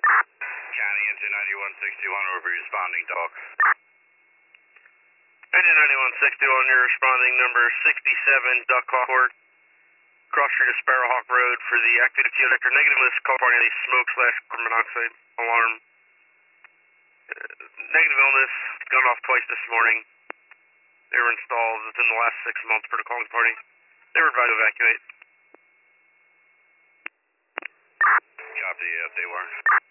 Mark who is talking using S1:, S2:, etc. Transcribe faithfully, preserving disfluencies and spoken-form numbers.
S1: County Engine ninety-one sixty-one, we'll be responding, dog.
S2: Engine ninety-one sixty-one, you're responding number sixty-seven, Duck Hawk Court, cross street of Sparrowhawk Road for the activated fuel injector. Negative list, California smoke slash carbon monoxide alarm. Uh, negative illness, gone off twice this morning. They were installed within the last six months for the calling party. They were advised to evacuate.
S1: Copy, yes, they were.